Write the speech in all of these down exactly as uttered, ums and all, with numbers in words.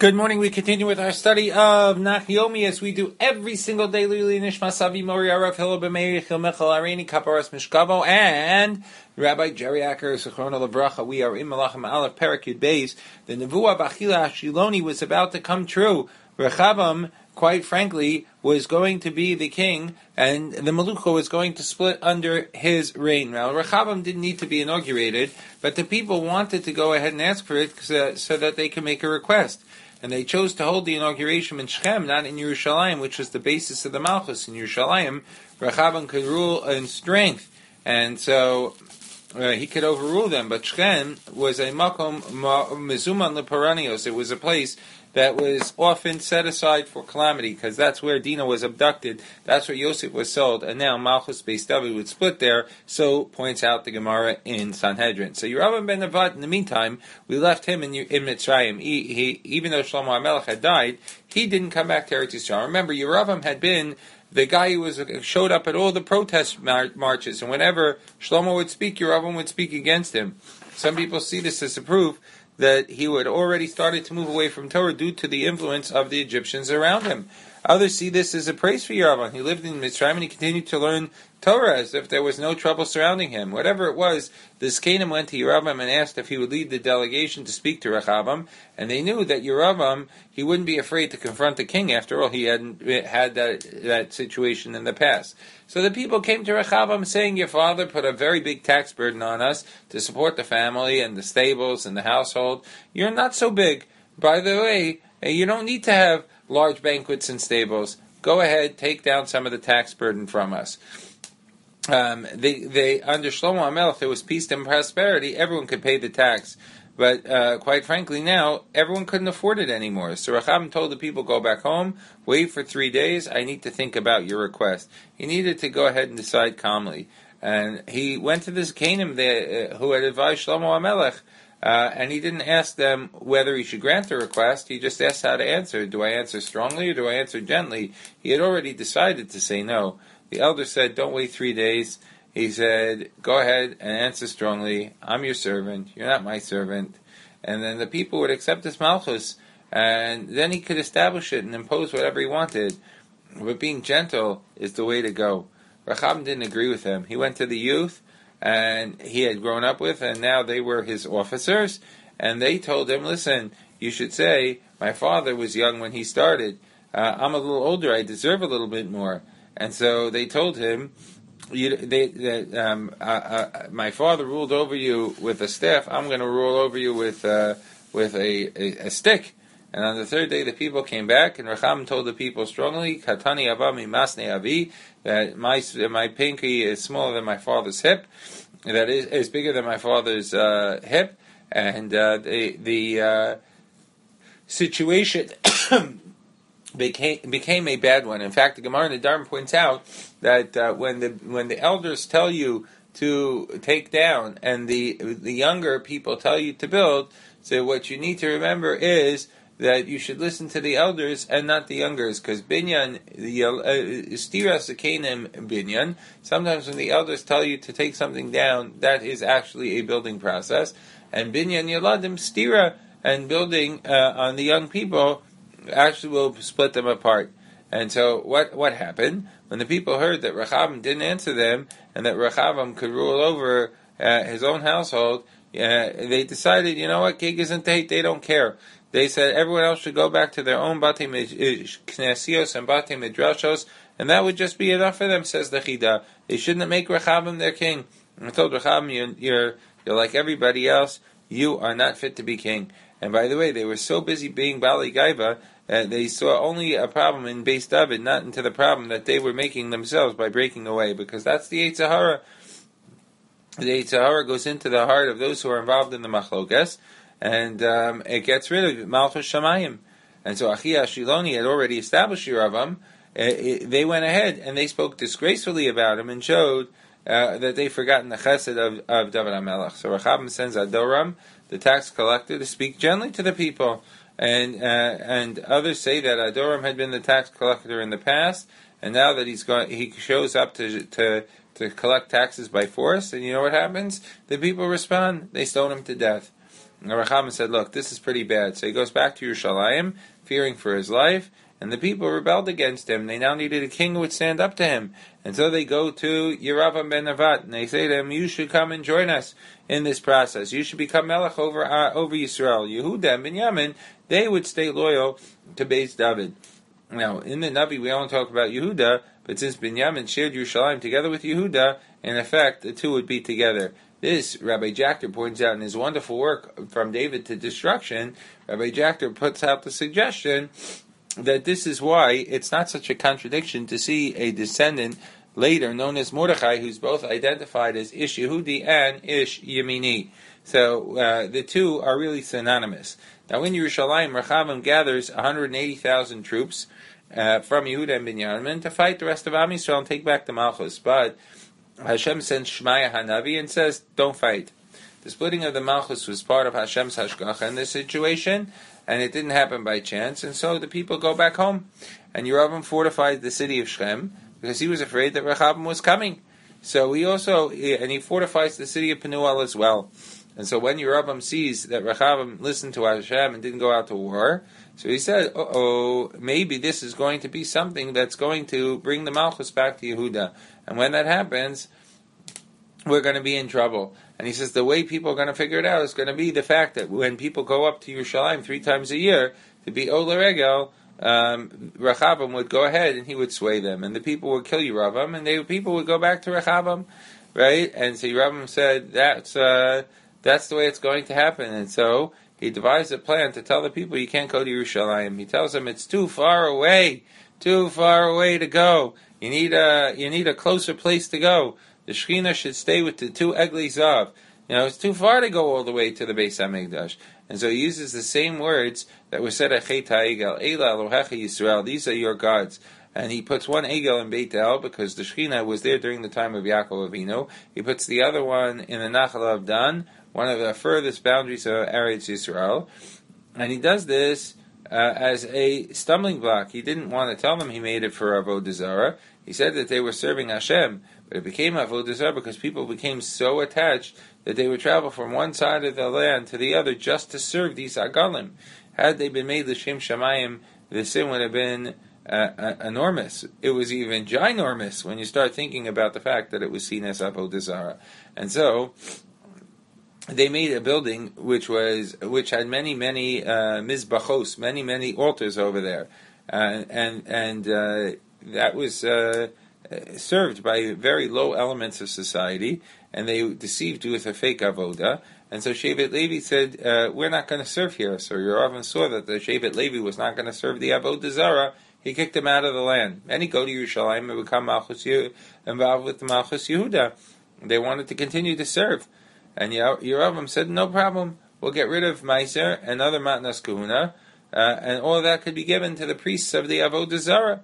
Good morning. We continue with our study of Nachyomi as we do every single day. Lili Nishma Savi Mori Arav Hillel B'Meir Chilmechel Arini Kaparas Mishkavo and Rabbi Jerry Acker Sichrona Levracha. We are in Malachim Aleph Perek Yud Beis. The Nevuah Bachila Ashiloni was about to come true. Rechavam, quite frankly, was going to be the king, and the Melucha was going to split under his reign. Now, Rechavam didn't need to be inaugurated, but the people wanted to go ahead and ask for it so, so that they could make a request. And they chose to hold the inauguration in Shechem, not in Yerushalayim, which was the basis of the Malchus. In Yerushalayim, Rechavam could rule in strength, and so uh, he could overrule them. But Shechem was a makom mezuman leparanios. It was a place that was often set aside for calamity, because that's where Dinah was abducted, that's where Yosef was sold, and now Malchus Beis David would split there, so points out the Gemara in Sanhedrin. So Yeravam ben Nevat, in the meantime, we left him in, in Mitzrayim. He, he, even though Shlomo HaMelech had died, he didn't come back to Eretz Yisrael. Remember, Yeravam had been the guy who was showed up at all the protest mar- marches, and whenever Shlomo would speak, Yeravam would speak against him. Some people see this as a proof that he had already started to move away from Torah due to the influence of the Egyptians around him. Others see this as a praise for Yeravam. He lived in Mitzrayim and he continued to learn Torah as if there was no trouble surrounding him. Whatever it was, the Zkanim went to Yeravam and asked if he would lead the delegation to speak to Rechavam, and they knew that Yeravam, he wouldn't be afraid to confront the king. After all, he hadn't had that, that situation in the past. So the people came to Rechavam saying, your father put a very big tax burden on us to support the family and the stables and the household. You're not so big. By the way, you don't need to have large banquets and stables. Go ahead, take down some of the tax burden from us. Um, they, they under Shlomo HaMelech, there was peace and prosperity. Everyone could pay the tax. But uh, quite frankly now, everyone couldn't afford it anymore. So Rechavam told the people, go back home, wait for three days, I need to think about your request. He needed to go ahead and decide calmly. And he went to this Zkanim uh, who had advised Shlomo HaMelech, uh, and he didn't ask them whether he should grant the request, he just asked how to answer. Do I answer strongly or do I answer gently? He had already decided to say no. The elder said, don't wait three days. He said, go ahead and answer strongly. I'm your servant. You're not my servant. And then the people would accept his malchus. And then he could establish it and impose whatever he wanted. But being gentle is the way to go. Rechavam didn't agree with him. He went to the youth and he had grown up with, and now they were his officers. And they told him, listen, you should say, my father was young when he started. Uh, I'm a little older. I deserve a little bit more. And so they told him, You, they, they, um, uh, uh, my father ruled over you with a staff. I'm going to rule over you with uh, with a, a, a stick. And on the third day, the people came back, and Rechavam told the people strongly, "Katani avami masne avi," that my my pinky is smaller than my father's hip. That is, is bigger than my father's uh, hip, and uh, the the uh, situation became became a bad one. In fact, the Gemara in the Dharma points out that uh, when the when the elders tell you to take down and the the younger people tell you to build, so what you need to remember is that you should listen to the elders and not the youngers, because binyan, the stira sekenim binyan, sometimes when the elders tell you to take something down, that is actually a building process, and binyan yaladim stira, and building uh, on the young people actually will split them apart. And so what what happened? When the people heard that Rechavam didn't answer them, and that Rechavam could rule over uh, his own household, uh, they decided, you know what, Gig isn't they, they don't care. They said everyone else should go back to their own Batei Knesios and Batei Midrashos, and that would just be enough for them, says the Chida. They shouldn't make Rechavam their king. And I told Rechavam, you're, you're, you're like everybody else, you are not fit to be king. And by the way, they were so busy being Bali Gaiva, Uh, they saw only a problem in Beis David, not into the problem that they were making themselves by breaking away, because that's the Yetzer Hara. The Yetzer Hara goes into the heart of those who are involved in the machlokas, and um, it gets rid of Malchus Shamayim. And so Achia Shiloni had already established Yeravam. Uh, they went ahead and they spoke disgracefully about him and showed uh, that they've forgotten the chesed of, of David HaMelech. So Rechavam sends Adoram, the tax collector, to speak gently to the people. And uh, and others say that Adoram had been the tax collector in the past, and now that he's going, he shows up to to to collect taxes by force. And you know what happens? The people respond; they stone him to death. Rechavam said, look, this is pretty bad. So he goes back to Yerushalayim, fearing for his life, and the people rebelled against him. They now needed a king who would stand up to him. And so they go to Yeravam ben Nevat, and they say to him, you should come and join us in this process. You should become Melech over, uh, over Yisrael. Yehuda and Binyamin, they would stay loyal to Beis David. Now, in the Navi, we only talk about Yehuda, but since Binyamin shared Yerushalayim together with Yehuda, in effect, the two would be together. This, Rabbi Jachter points out in his wonderful work, From David to Destruction, Rabbi Jachter puts out the suggestion that this is why it's not such a contradiction to see a descendant later known as Mordechai, who's both identified as Ish Yehudi and Ish Yemini. So uh, the two are really synonymous. Now in Yerushalayim, Rechavam gathers one hundred eighty thousand troops uh, from Yehuda and Binyamin to fight the rest of Am Yisrael and take back the Malchus. But Hashem sends Shmaya Hanavi and says, don't fight. The splitting of the Malchus was part of Hashem's Hashgacha in this situation, and it didn't happen by chance, and so the people go back home. And Yeravam fortified the city of Shechem, because he was afraid that Rechavam was coming. So he also, and he fortifies the city of Penuel as well. And so when Yeravam sees that Rechavam listened to Hashem and didn't go out to war, so he said, uh-oh, maybe this is going to be something that's going to bring the Malchus back to Yehuda. And when that happens, we're going to be in trouble. And he says the way people are going to figure it out is going to be the fact that when people go up to Yerushalayim three times a year to be Ola Regel, um, Rechavam would go ahead and he would sway them. And the people would kill Yeravam, and the people would go back to Rechavam, right? And so Yeravam said, that's, uh, that's the way it's going to happen. And so he devised a plan to tell the people you can't go to Yerushalayim. He tells them it's too far away, too far away to go. You need a, you need a closer place to go. The Shekhinah should stay with the two Eglei Zav. You know, it's too far to go all the way to the Beis HaMikdash. And so he uses the same words that were said at Chet HaEgel, Eila Elohecha Yisrael, these are your gods. And he puts one Egel in Beit El because the Shekhinah was there during the time of Yaakov Avinu. He puts the other one in the Nachal of Dan, one of the furthest boundaries of Eretz Yisrael. And he does this uh, as a stumbling block. He didn't want to tell them he made it for Avodah Zarah. He said that they were serving Hashem, but it became Avodah Zarah because people became so attached that they would travel from one side of the land to the other just to serve these Agalim. Had they been made L'Shem Shamayim, the sin would have been uh, uh, enormous. It was even ginormous when you start thinking about the fact that it was seen as Avodah Zarah. And so they made a building which was which had many, many uh, mizbachos, many, many altars over there, uh, and and uh, that was uh, served by very low elements of society, and they deceived with a fake avoda. And so Shevet Levi said, uh, "We're not going to serve here." So Yeravam saw that the Shevet Levi was not going to serve the avodah zara. He kicked them out of the land, and he go to Yerushalayim and become Malchus Yehuda, involved with the Malchus Yehuda. They wanted to continue to serve. And Yeravam said, no problem, we'll get rid of Meiser and other Matnas Kahuna, uh, and all of that could be given to the priests of the Avodah Zarah.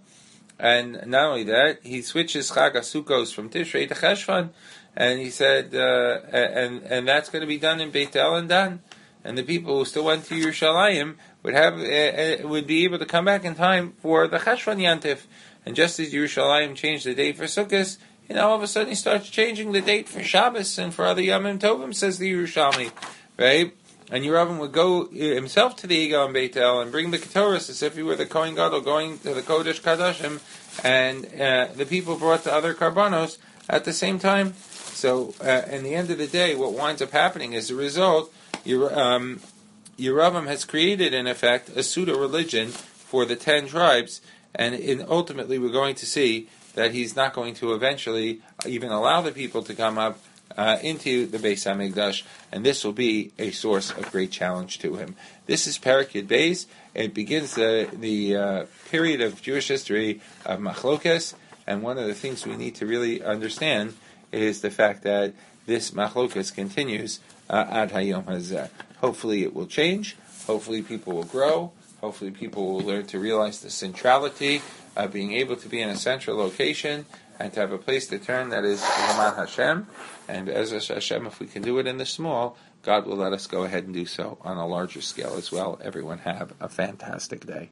And not only that, he switches Chag HaSukkos from Tishrei to Cheshvan, and he said, uh, and and that's going to be done in Beit El and Dan. And the people who still went to Yerushalayim would have uh, would be able to come back in time for the Cheshvan Yantif. And just as Yerushalayim changed the date for Sukkot, you know, all of a sudden he starts changing the date for Shabbos and for other Yomim Tovim, says the Yerushalmi, right? And Yeravam would go himself to the Egel and Beit El and bring the Ketores as if he were the Kohen Gadol going to the Kodesh Kadashim, and uh, the people brought the other Karbanos at the same time. So, uh, in the end of the day, what winds up happening as a result, Yer- um, Yeravam has created, in effect, a pseudo-religion for the ten tribes, and in, ultimately we're going to see that he's not going to eventually even allow the people to come up uh, into the Beis HaMikdash, and this will be a source of great challenge to him. This is Perek Yud Beis. It begins the, the uh, period of Jewish history of Machlokes, and one of the things we need to really understand is the fact that this Machlokes continues uh, ad hayom hazeh. Hopefully it will change. Hopefully people will grow. Hopefully people will learn to realize the centrality of being able to be in a central location and to have a place to turn that is Laman Hashem. And as Hashem, if we can do it in the small, God will let us go ahead and do so on a larger scale as well. Everyone have a fantastic day.